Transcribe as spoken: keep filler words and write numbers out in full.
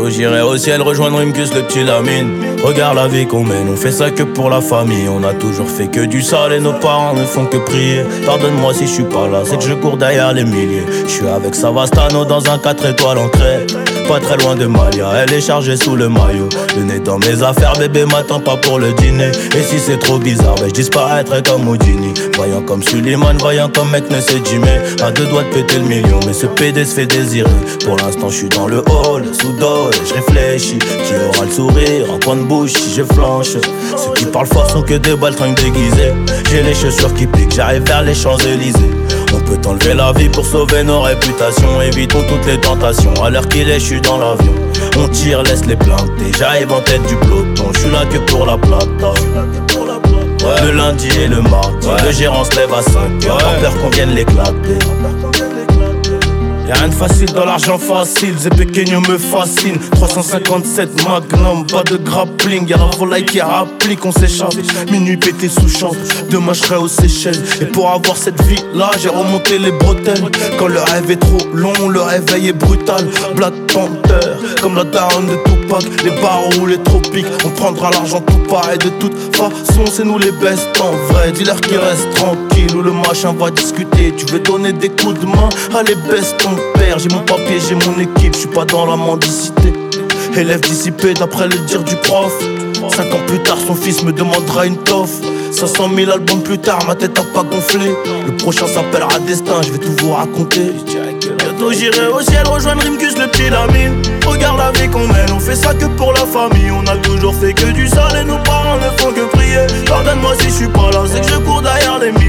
Bientôt j'irai au ciel rejoindre Rimkus, le petit Lamine. Regarde la vie qu'on mène, on fait ça que pour la famille. On a toujours fait que du sale et nos parents ne font que prier. Pardonne-moi si je suis pas là, c'est que je cours derrière les milliers. Je suis avec Savastano dans un quatre étoiles en crête. Pas très loin de Malia, elle est chargée sous le maillot. Le nez dans mes affaires, bébé m'attend pas pour le dîner. Et si c'est trop bizarre, ben je disparaîtrai comme Houdini. Voyant comme Suleiman, voyant comme mec ne sait Jimmy. À deux doigts de péter le million, mais ce P D se fait désirer. Pour l'instant je suis dans le hall, sous dos et je réfléchis. Qui aura le sourire, en coin de bouche si je flanche. Ceux qui parlent fort sont que des baltringues déguisés. J'ai les chaussures qui piquent, j'arrive vers les Champs-Élysées. On peut enlever la vie pour sauver nos réputations. Évitons toutes les tentations, à l'heure qu'il est je suis dans l'avion. On tire, laisse les planter, j'arrive en tête du peloton. Je suis là que pour la plata. Ouais. Le lundi et le mardi, ouais. Le gérant se lève à cinq heures, ouais. Peur qu'on vienne l'éclater. Y'a rien de facile dans l'argent facile, Zé Pequeño me fascine. Trois cent cinquante-sept Magnum, pas de grappling. Y'a la volaille qui applique, on s'échappe. Minuit pété sous chambre, demain je serai aux Seychelles. Et pour avoir cette vie là, j'ai remonté les bretelles. Quand le rêve est trop long, le réveil est brutal. Black Panther, comme la daronne de Tupac. Les barreaux, les tropiques, on prendra l'argent tout pareil. De toute façon c'est nous les best en vrai. Dis-leur qu'ils restent tranquilles ou le machin va discuter. Tu veux donner des coups de main, allez baisse ton père. J'ai mon papier, j'ai mon équipe, je suis pas dans la mendicité. Élève dissipé d'après le dire du prof. Cinq ans plus tard son fils me demandera une toffe. Cinq cent mille albums plus tard, ma tête a pas gonflé. Le prochain s'appellera Destin, je vais tout vous raconter. Bientôt j'irai au ciel rejoindre Rimkus, le petit Lamine. Regarde la vie qu'on mène, on fait ça que pour la famille. On a toujours fait que du sale et nos parents ne font que prier. Pardonne-moi si je suis pas là, c'est que je cours derrière les mille.